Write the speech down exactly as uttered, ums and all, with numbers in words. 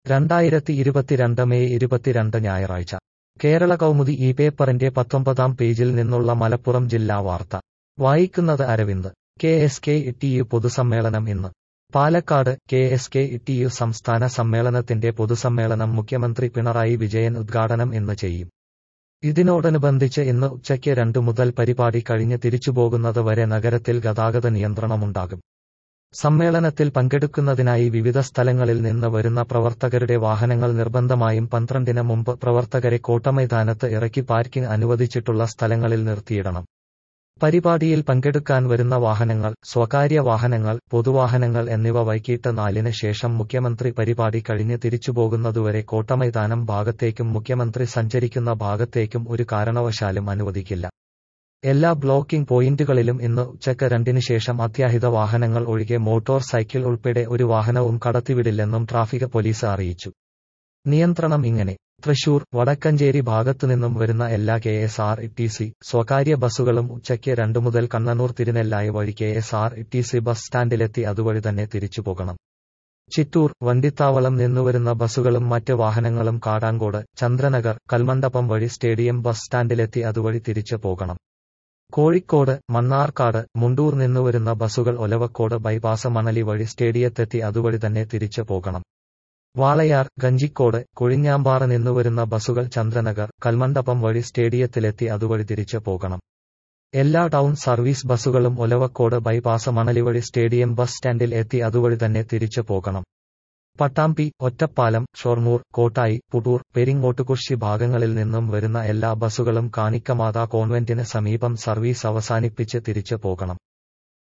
രണ്ടായിരത്തി ഇരുപത്തിരണ്ട് മെയ് ഇരുപത്തിരണ്ട് ഞായറാഴ്ച കേരള കൗമുദി ഈ പേപ്പറിന്റെ പത്തൊമ്പതാം പേജിൽ നിന്നുള്ള മലപ്പുറം ജില്ലാ വാർത്ത വായിക്കുന്നത് Aravind. K S K T U പൊതുസമ്മേളനം ഇന്ന്. Palakkad. K S K T U സംസ്ഥാന സമ്മേളനത്തിന്റെ പൊതുസമ്മേളനം മുഖ്യമന്ത്രി പിണറായി വിജയൻ ഉദ്ഘാടനം ഇന്ന് ചെയ്യും. ഇതിനോടനുബന്ധിച്ച് ഇന്ന് ഉച്ചയ്ക്ക് രണ്ടു മുതൽ പരിപാടി കഴിഞ്ഞ് തിരിച്ചുപോകുന്നത് വരെ നഗരത്തിൽ ഗതാഗത നിയന്ത്രണമുണ്ടാകും. സമ്മേളനത്തിൽ പങ്കെടുക്കുന്നതിനായി വിവിധ സ്ഥലങ്ങളിൽ നിന്ന് വരുന്ന പ്രവർത്തകരുടെ വാഹനങ്ങൾ നിർബന്ധമായും പന്ത്രണ്ടിന് മുമ്പ് പ്രവർത്തകരെ കോട്ടമൈതാനത്ത് ഇറക്കി പാർക്കിംഗ് അനുവദിച്ചിട്ടുള്ള സ്ഥലങ്ങളിൽ നിർത്തിയിടണം. പരിപാടിയിൽ പങ്കെടുക്കാൻ വരുന്ന വാഹനങ്ങൾ, സ്വകാര്യ വാഹനങ്ങൾ, പൊതുവാഹനങ്ങൾ എന്നിവ വൈകിട്ട് നാലിന് ശേഷം മുഖ്യമന്ത്രി പരിപാടി കഴിഞ്ഞ് തിരിച്ചുപോകുന്നതുവരെ കോട്ടമൈതാനം ഭാഗത്തേക്കും മുഖ്യമന്ത്രി സഞ്ചരിക്കുന്ന ഭാഗത്തേക്കും ഒരു കാരണവശാലും അനുവദിക്കില്ല. എല്ലാ ബ്ലോക്കിംഗ് പോയിന്റുകളിലും ഇന്ന് ഉച്ചയ്ക്ക് രണ്ടിന് ശേഷം അത്യാഹിത വാഹനങ്ങൾ ഒഴികെ മോട്ടോർ സൈക്കിൾ ഉൾപ്പെടെ ഒരു വാഹനവും കടത്തിവിടില്ലെന്നും ട്രാഫിക് പോലീസ് അറിയിച്ചു. നിയന്ത്രണം ഇങ്ങനെ: തൃശൂർ, വടക്കഞ്ചേരി ഭാഗത്തുനിന്നും വരുന്ന എല്ലാ K S R T C സ്വകാര്യ ബസ്സുകളും ഉച്ചയ്ക്ക് രണ്ടു മുതൽ കണ്ണനൂർ തിരുനെല്ലായി വഴി K S R T C bus സ്റ്റാൻഡിലെത്തി അതുവഴി തന്നെ തിരിച്ചുപോകണം. ചിറ്റൂർ, വണ്ടിത്താവളം നിന്നുവരുന്ന ബസ്സുകളും മറ്റ് വാഹനങ്ങളും കാടാങ്കോട്, ചന്ദ്രനഗർ, കൽമണ്ഡപം വഴി സ്റ്റേഡിയം ബസ് സ്റ്റാൻഡിലെത്തി അതുവഴി തിരിച്ചു പോകണം. കോഴിക്കോട്, മണ്ണാർക്കാട്, മുണ്ടൂർ നിന്നുവരുന്ന ബസ്സുകൾ ഒലവക്കോട് ബൈപ്പാസ് മണലി വഴി സ്റ്റേഡിയത്തെത്തി അതുവഴി തന്നെ തിരിച്ചു പോകണം. വാളയാർ, ഗഞ്ചിക്കോട്, കൊഴിഞ്ഞാമ്പാറ നിന്നുവരുന്ന ബസ്സുകൾ ചന്ദ്രനഗർ, കൽമണ്ഡപം വഴി സ്റ്റേഡിയത്തിലെത്തി അതുവഴി തിരിച്ചു പോകണം. എല്ലാ ടൗൺ സർവീസ് ബസ്സുകളും ഒലവക്കോട് ബൈപ്പാസ് മണലി വഴി സ്റ്റേഡിയം ബസ് സ്റ്റാൻഡിൽ എത്തി അതുവഴി തന്നെ തിരിച്ചു പോകണം. പട്ടാമ്പി, ഒറ്റപ്പാലം, ഷൊർണൂർ, കോട്ടായി, പുടൂർ, പെരിങ്ങോട്ടുകുറിശി ഭാഗങ്ങളിൽ നിന്നും വരുന്ന എല്ലാ ബസ്സുകളും കാണിക്കമാതാ കോൺവെന്റിന് സമീപം സർവീസ് അവസാനിപ്പിച്ച് തിരിച്ചു പോകണം.